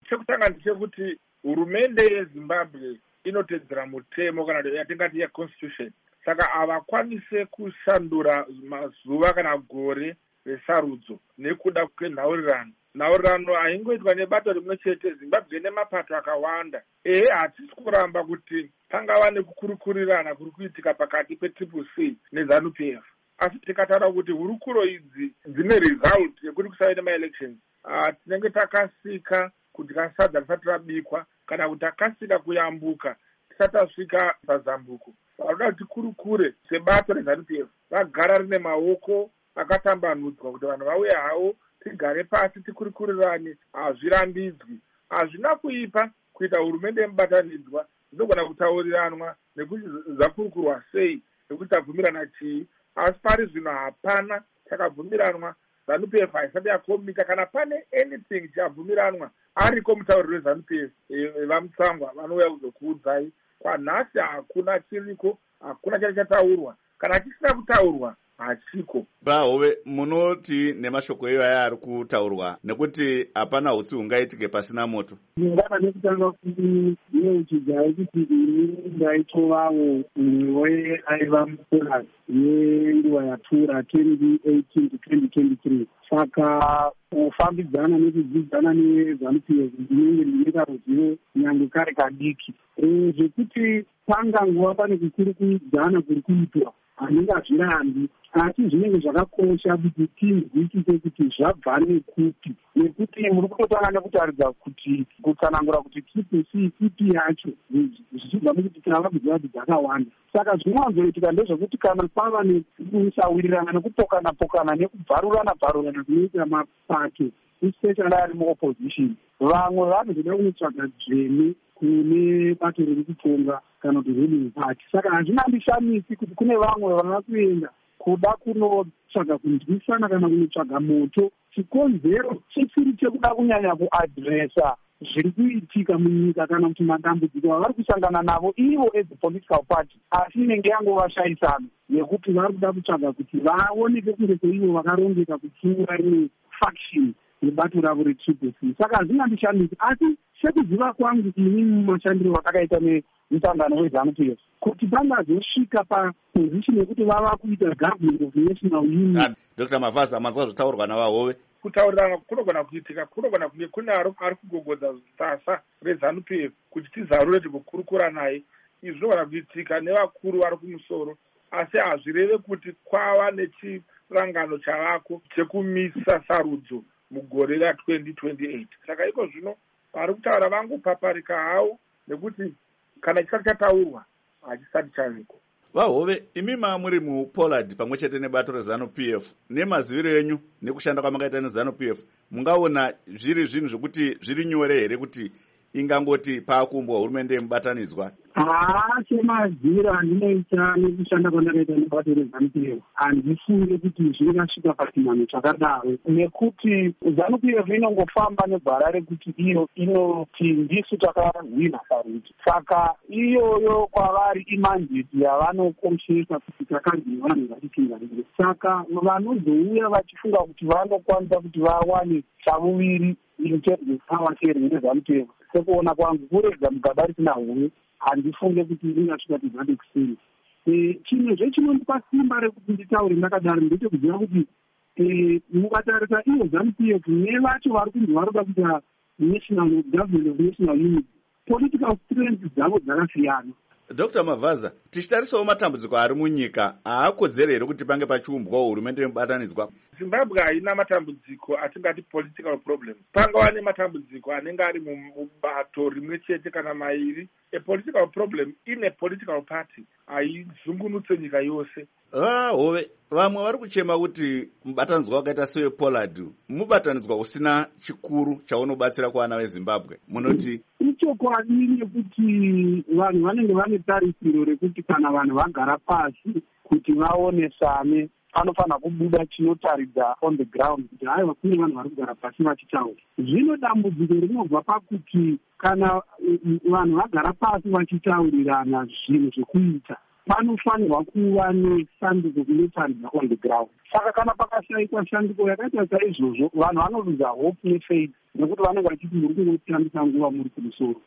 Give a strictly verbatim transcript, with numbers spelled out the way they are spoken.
chekutanga ndechekuti hurumende yeZimbabwe inotedzera mutemo kana yatingati yeconstitution. Saka havakwanise kushandura mazuva kana gore resarudzo nekuda kwenhaurirano. Nhaurirano haingoitwa nebato rimwe chete. Zimbabwe ine mapato akawanda. Ehe, hatisi kuramba kuti pangava nekukurukurirana kuri kuitika pakati petriple C neZANU P F. Asi tikataura kuti hurukuro idzi dzine result yekuti kusave nemaelections, uh, tinenge takasika kudya sadza risati rabikwa kana kuti takasika kuyambuka tisati tasvika pazambuko. Vanoda kuti kurukure sebato reZANU P F vagara rine maoko akatambanudzwa kuti vanhu vauye havo tigare pasi tikurukurirane. Hazvirambidzwi, hazvina kuipa kuita hurumende yemubatanidzwa dzinogona kutauriranwa nekuti zvakurukurwa sei nekuti tabvumirana chii. Asi pari zvino hapana chakabvumiranwa. ZANU P F haisati yakomita kana pane anything chabvumiranwa ariko mutauriro weZANU P F vamutsangwa vanouya kuzokuudzai. Kwanhasi hakuna chiriko, hakuna chari chataurwa. Kana chisina kutaurwa hachiko. Bahove, munoti nemashoko iwaya ari kutaurwa nekuti hapana hutsi hungaitike pasina moto. Ndingava nekutanga kuti neuchidzai kuti ini ndaitovawo mwewe aiva muPoland yenguva yapfuura twenty eighteen to twenty twenty-three. Saka kufambidzana nekudzidzana neZANU P F ndinenge ndinoita ruzivo nyange kare kadiki. Zvekuti panga nguva pane kukurukudzana kuri kuitwa handinge hazvirambi, asi zvinenge zvakakosha kuti tinzwisise kuti zvabva nekupi, nekuti muri kutotanga nekutaridza kuti kutsanangura kuti triple C ipi yacho zvichibva nekuti tinavakuziva kuti dzakawanda. Saka zvinowanzoitika ndezvekuti kana pava nekusawirirana nekupokana-pokana nekubvarurana bvarurana kunoita mapato especially ari muopposition, vamwe vanozoda kunotsvaga dzvene kune bato riri kutonga kana kuti ruling party. Saka hazvina ndishamisi kuti kune vamwe vava kuenda kuda kunotsvaga kunzwisana kana kunotsvaga moto. Chikonzero chisiri chekuda kunyanya kuadresa zviri kuitika munyika kana kuti madambudziko avari kusangana navo ivo as a political party, asi inenge yangovashayisana yekuti vari kuda kutsvaga kuti vaoneke kunge seivo vakarongeka kupfuura rimwe faction nebato ravo retriple C. Saka hazvina ndishamisi, asi sekuziva kwangu ini mumashandiro vakakaita nemusangano weZANU P F kuti pangazosvika paposition yekuti vava kuita government of national union. Doctor Mavaza, manzwa zvotaurwa navahove. Kutaurirana kunogona kuitika, kunogona kunge kune ari kugogodza sasa reZANU P F kuti tizarure tikukurukura naye. Izvi zvinogona kuitika nevakuru vari kumusoro, asi hazvireve kuti kwava nechirangano chavako chekumisa sarudzo mugore ratwenty twenty-eight. Saka iko zvino vari kutaura vangopaparika havo nekuti kana chisati chataurwa hachisati chaviko. Vahove, imi muri muPoland pamwe chete nebato reZANU P F, nemaziviro enyu nekushanda kwamakaita neZANU P F, mungaona zviri zvinhu zvokuti zviri nyore here kuti ingangoti paakumbwa hurumende yemubatanidzwa? Haa, semaziviro andinoita nekushanda kwandakaita nebato reZANU P F handifunge kuti zvingasvika pachimhano chakadaro, nekuti ZANU P F inongofamba negwara rekuti iyo inoti ndisu takahwina sarudzo. Saka iyoyo kwavari imanjeti yavanokoshesa kuti takanzi vanhu vatitingarire. Saka vanozouya vachifunga kuti vanokwanisa kuti vawane chavuviri in terms of power sharing neZANU P F, sekuona kwangu kurega mugaba risina hume, handifunge kuti ringasvika tizade kuseri. Chimwe zvechinondipa simba rekuti nditaure ndakadaro ndechekuziva kuti mukatarisa ivo ZANU P F nevacho vari kunzi vari kuda kuita national government of national unity, political strength dzavo dzakasiyana. Doctor Mavaza, tichitarisawo matambudziko ari munyika, haakodzere here kuti pange pachiumbwawo hurumende yemubatanidzwa? Zimbabwe haina matambudziko atingati political problems. Pangava nematambudziko anenge ari mubato rimwe chete kana mairi. A political problem in a political party haizungunutse nyika yose. Vahove, vamwe vari kuchema kuti mubatanidzwa wakaita sewePoland mubatanidzwa usina chikuru chaunobatsira kuvana veZimbabwe. Munoti ichokwadi nekuti vanhu vanenge vane tarisiro rekuti kana vanhu vagara pasi kuti vaonesane panofanira kubuda chinotaridza on the ground kuti haiwa kune vanhu vari kugara pasi vachitaura. Zvino dambudziko rinobva pakuti kana vanhu vagara pasi vachitaurirana zvinhu zvekuita panofanirwa kuva nesandiko inotarisa on the ground. Saka kana pakashaikwa shandiko yakaita saizvozvo vanhu vanodudza hope nefaith nekuti vanenge vachiti muri kungotambisa nguva muri kumusoro.